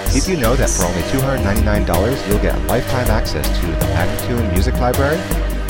Did you know that for only $299 you'll get lifetime access to the Magnatune Music Library?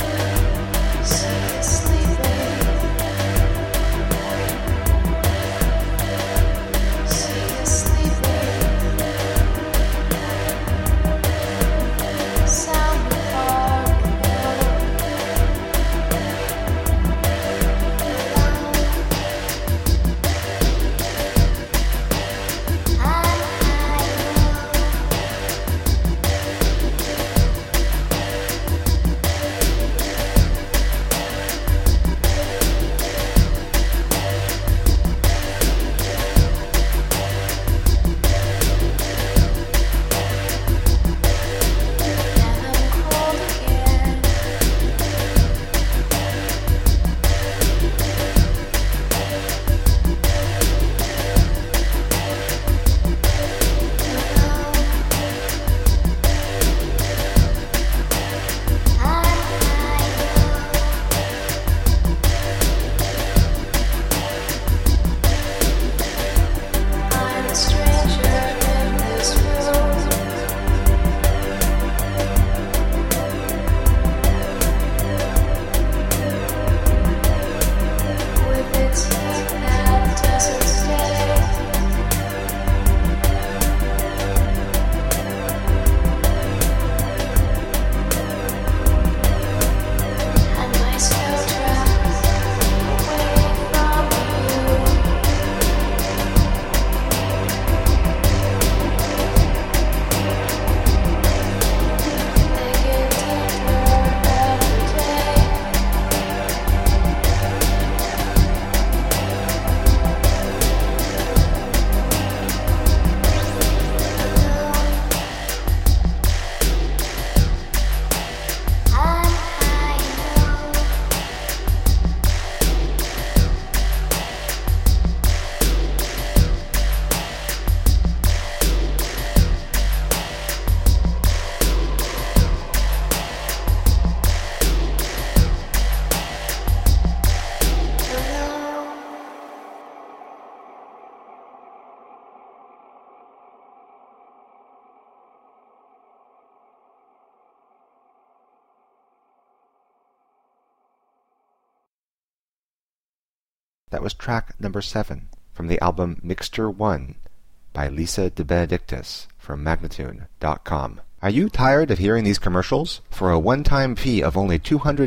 That was track number 7 from the album Mixture 1 by Lisa DeBenedictis from Magnatune.com. Are you tired of hearing these commercials? For a one-time fee of only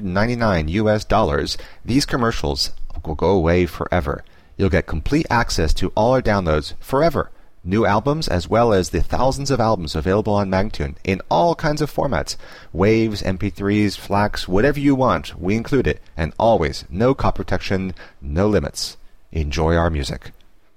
$299 these commercials will go away forever. You'll get complete access to all our downloads forever. New albums as well as the thousands of albums available on Magnatune in all kinds of formats. Waves, MP3s, FLACs, whatever you want, we include it. And always, no copy protection, no limits. Enjoy our music.